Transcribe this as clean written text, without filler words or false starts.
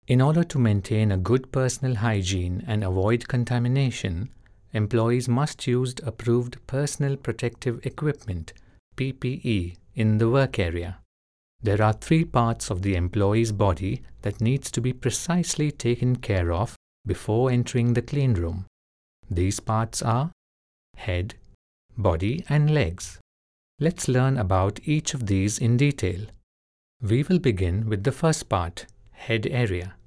In order to maintain a good personal hygiene and avoid contamination, employees must use approved personal protective equipment (PPE) in the work area. There are 3 parts of the employee's body that needs to be precisely taken care of before entering the clean room. These parts are head, body and legs. Let's learn about each of these in detail. We will begin with the first part, head area.